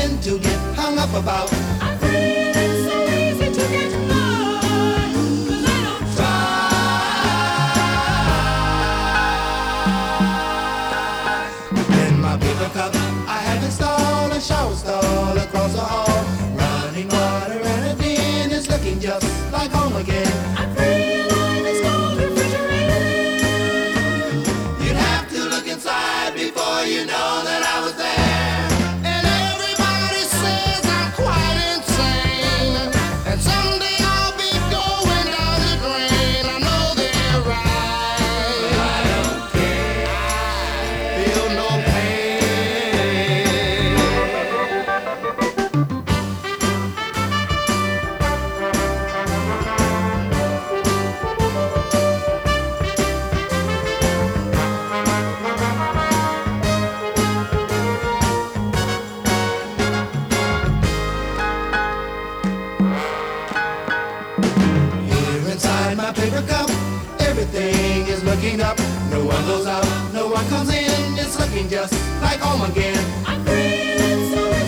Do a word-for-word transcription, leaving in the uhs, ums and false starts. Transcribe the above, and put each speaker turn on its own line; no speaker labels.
nothing to get hung up about.
I'm feeling so easy to get by, 'cause I don't
try. In my paper cup, I have installed a shower stall across the hall. Running water and a bin is looking just like home again.
I feel like it's cold refrigerated.
You'd have to look inside before you know that I was there. And everybody says I'm quite insane, and someday I'll be going down the drain. I know they're right, but I don't care. I feel no pain. Here inside my paper cup, everything is looking up. No one goes out, no one comes in. It's looking just like home again.
I'm feeling so